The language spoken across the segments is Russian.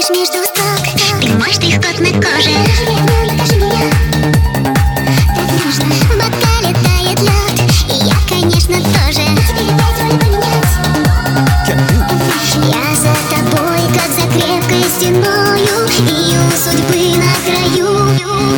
читаешь между строк. Ты мой штрих-код на коже. Покажи меня, так нужно. В бокале тает лед, и я, конечно, тоже. Теперь опять роли поменять. Я за тобой, как за крепкой стеною, и у судьбы на краю.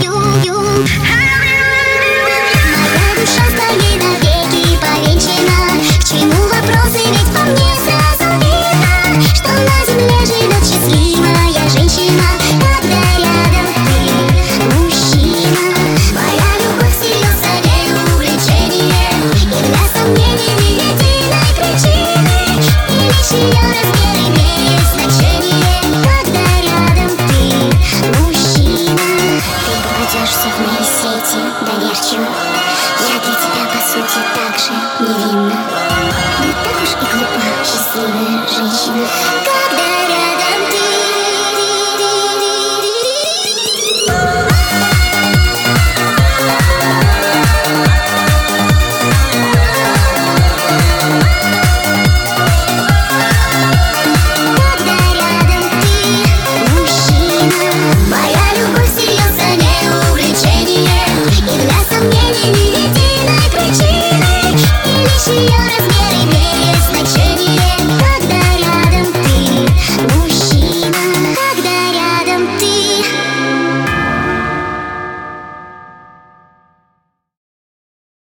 Моя душа с твоей навеки повенчана. К чему вопросы, ведь по мне сразу видно, что на земле живет счастливая женщина, когда рядом ты, мужчина. Моя любовь всерьез, а не увлечение, и для сомнений ни единой причины. И лишь ее размер имеет значение, когда рядом ты, мужчина. Ты попадешься в мои сети доверчиво. Я для тебя, по сути, так же невинна. Не так уж и глупа счастливая женщина.